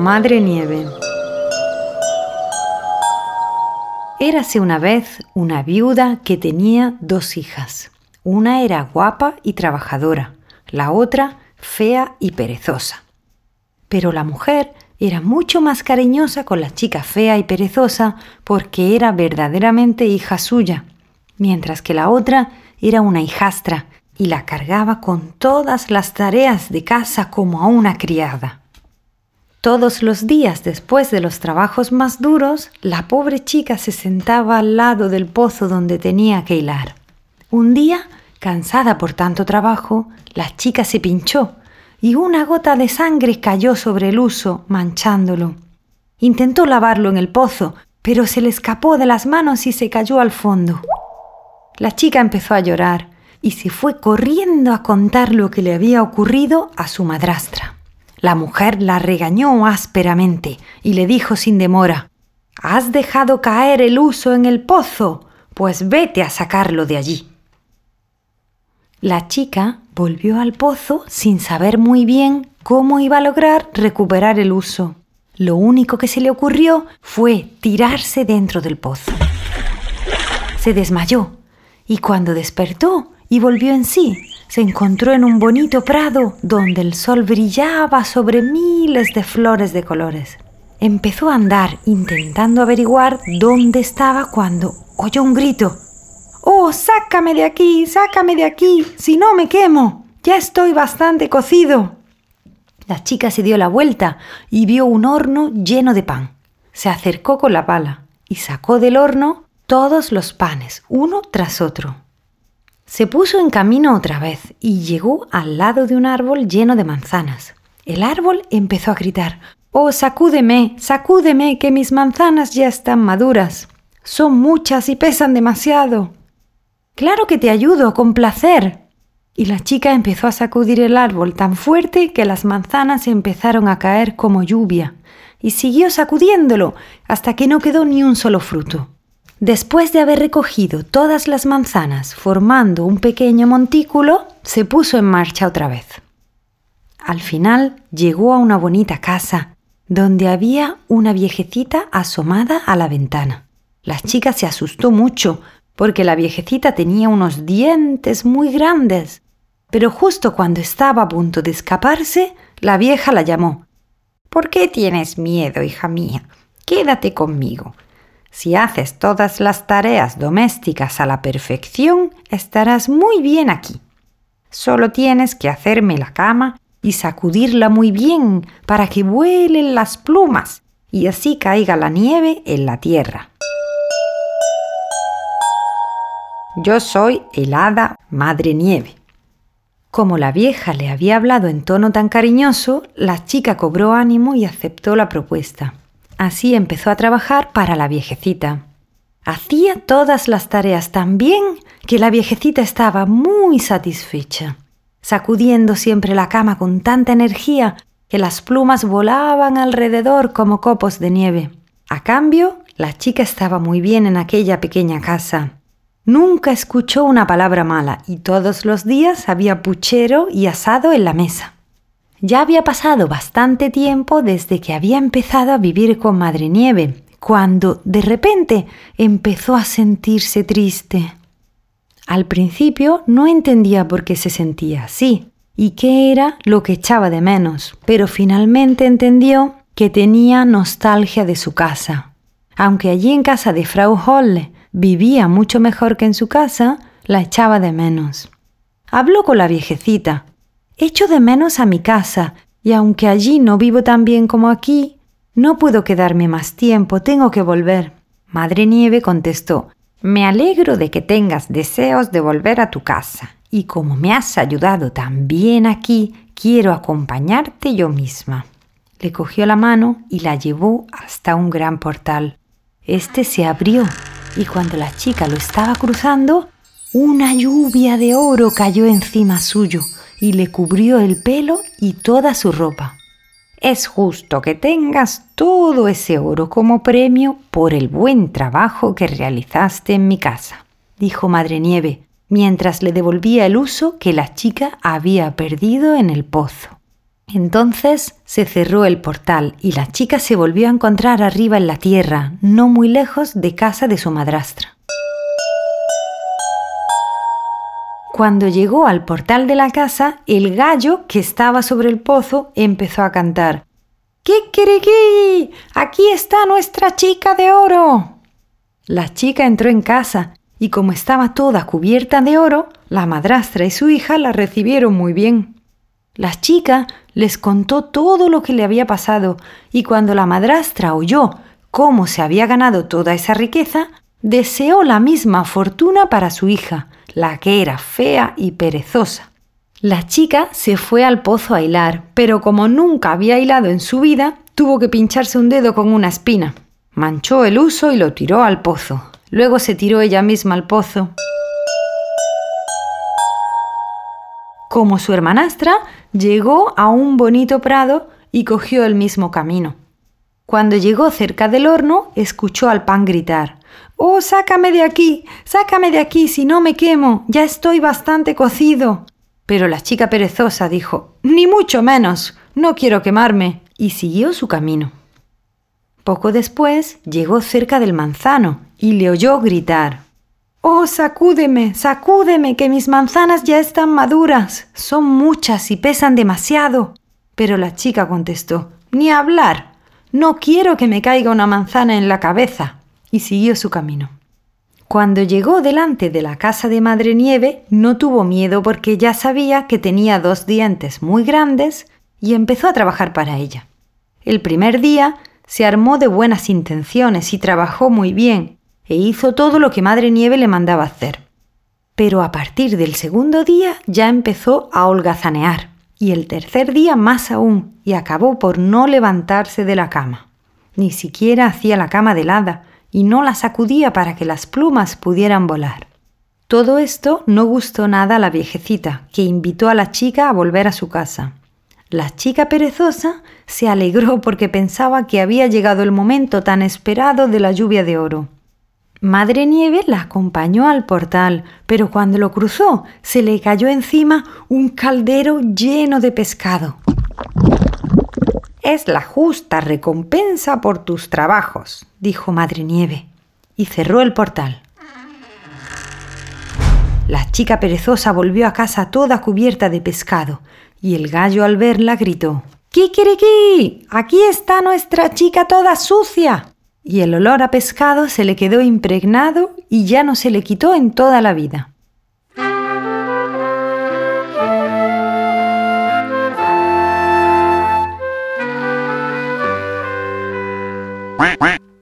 Madre Nieve. Érase una vez una viuda que tenía 2 hijas. Una era guapa y trabajadora, la otra fea y perezosa. Pero la mujer era mucho más cariñosa con la chica fea y perezosa porque era verdaderamente hija suya, mientras que la otra era una hijastra y la cargaba con todas las tareas de casa como a una criada. Todos los días después de los trabajos más duros, la pobre chica se sentaba al lado del pozo donde tenía que hilar. Un día, cansada por tanto trabajo, la chica se pinchó y una gota de sangre cayó sobre el huso, manchándolo. Intentó lavarlo en el pozo, pero se le escapó de las manos y se cayó al fondo. La chica empezó a llorar y se fue corriendo a contar lo que le había ocurrido a su madrastra. La mujer la regañó ásperamente y le dijo sin demora: «¿Has dejado caer el huso en el pozo? Pues vete a sacarlo de allí». La chica volvió al pozo sin saber muy bien cómo iba a lograr recuperar el huso. Lo único que se le ocurrió fue tirarse dentro del pozo. Se desmayó y cuando despertó y volvió en sí, se encontró en un bonito prado donde el sol brillaba sobre miles de flores de colores. Empezó a andar intentando averiguar dónde estaba cuando oyó un grito. «¡Oh, sácame de aquí, si no me quemo! Ya estoy bastante cocido». La chica se dio la vuelta y vio un horno lleno de pan. Se acercó con la pala y sacó del horno todos los panes, uno tras otro. Se puso en camino otra vez y llegó al lado de un árbol lleno de manzanas. El árbol empezó a gritar: «¡Oh, sacúdeme, sacúdeme, que mis manzanas ya están maduras! Son muchas y pesan demasiado». «Claro que te ayudo, con placer». Y la chica empezó a sacudir el árbol tan fuerte que las manzanas empezaron a caer como lluvia, y siguió sacudiéndolo hasta que no quedó ni un solo fruto. Después de haber recogido todas las manzanas formando un pequeño montículo, se puso en marcha otra vez. Al final llegó a una bonita casa, donde había una viejecita asomada a la ventana. La chica se asustó mucho, porque la viejecita tenía unos dientes muy grandes. Pero justo cuando estaba a punto de escaparse, la vieja la llamó. «¿Por qué tienes miedo, hija mía? Quédate conmigo. Si haces todas las tareas domésticas a la perfección, estarás muy bien aquí. Solo tienes que hacerme la cama y sacudirla muy bien para que vuelen las plumas y así caiga la nieve en la tierra. Yo soy el hada Madre Nieve». Como la vieja le había hablado en tono tan cariñoso, la chica cobró ánimo y aceptó la propuesta. Así empezó a trabajar para la viejecita. Hacía todas las tareas tan bien que la viejecita estaba muy satisfecha, sacudiendo siempre la cama con tanta energía que las plumas volaban alrededor como copos de nieve. A cambio, la chica estaba muy bien en aquella pequeña casa. Nunca escuchó una palabra mala y todos los días había puchero y asado en la mesa. Ya había pasado bastante tiempo desde que había empezado a vivir con Madre Nieve, cuando de repente empezó a sentirse triste. Al principio no entendía por qué se sentía así y qué era lo que echaba de menos, pero finalmente entendió que tenía nostalgia de su casa. Aunque allí en casa de Frau Holle vivía mucho mejor que en su casa, la echaba de menos. Habló con la viejecita. «Echo de menos a mi casa, y aunque allí no vivo tan bien como aquí, no puedo quedarme más tiempo, tengo que volver». Madre Nieve contestó: «Me alegro de que tengas deseos de volver a tu casa, y como me has ayudado tan bien aquí, quiero acompañarte yo misma». Le cogió la mano y la llevó hasta un gran portal. Este se abrió, y cuando la chica lo estaba cruzando, una lluvia de oro cayó encima suyo y le cubrió el pelo y toda su ropa. «Es justo que tengas todo ese oro como premio por el buen trabajo que realizaste en mi casa», dijo Madre Nieve, mientras le devolvía el huso que la chica había perdido en el pozo. Entonces se cerró el portal y la chica se volvió a encontrar arriba en la tierra, no muy lejos de casa de su madrastra. Cuando llegó al portal de la casa, el gallo que estaba sobre el pozo empezó a cantar: ¡Kikiriki! ¡Aquí está nuestra chica de oro! La chica entró en casa y como estaba toda cubierta de oro, la madrastra y su hija la recibieron muy bien. La chica les contó todo lo que le había pasado y cuando la madrastra oyó cómo se había ganado toda esa riqueza, deseó la misma fortuna para su hija, la que era fea y perezosa. La chica se fue al pozo a hilar, pero como nunca había hilado en su vida, tuvo que pincharse un dedo con una espina. Manchó el huso y lo tiró al pozo. Luego se tiró ella misma al pozo. Como su hermanastra, llegó a un bonito prado y cogió el mismo camino. Cuando llegó cerca del horno, escuchó al pan gritar: ¡Oh, sácame de aquí! ¡Sácame de aquí, si no me quemo! ¡Ya estoy bastante cocido! Pero la chica perezosa dijo: ¡Ni mucho menos! ¡No quiero quemarme! Y siguió su camino. Poco después llegó cerca del manzano y le oyó gritar: ¡Oh, sacúdeme, sacúdeme, que mis manzanas ya están maduras! Son muchas y pesan demasiado. Pero la chica contestó: ¡Ni hablar! No quiero que me caiga una manzana en la cabeza. Y siguió su camino. Cuando llegó delante de la casa de Madre Nieve, no tuvo miedo porque ya sabía que tenía 2 dientes muy grandes y empezó a trabajar para ella. El primer día se armó de buenas intenciones y trabajó muy bien e hizo todo lo que Madre Nieve le mandaba hacer. Pero a partir del segundo día ya empezó a holgazanear y el tercer día más aún y acabó por no levantarse de la cama. Ni siquiera hacía la cama del hada y no la sacudía para que las plumas pudieran volar. Todo esto no gustó nada a la viejecita, que invitó a la chica a volver a su casa. La chica perezosa se alegró porque pensaba que había llegado el momento tan esperado de la lluvia de oro. Madre Nieve la acompañó al portal, pero cuando lo cruzó se le cayó encima un caldero lleno de pescado. «Es la justa recompensa por tus trabajos», dijo Madre Nieve, y cerró el portal. La chica perezosa volvió a casa toda cubierta de pescado, y el gallo al verla gritó: «¡Kikiriki! ¡Aquí está nuestra chica toda sucia!» Y el olor a pescado se le quedó impregnado y ya no se le quitó en toda la vida. Quack, quack.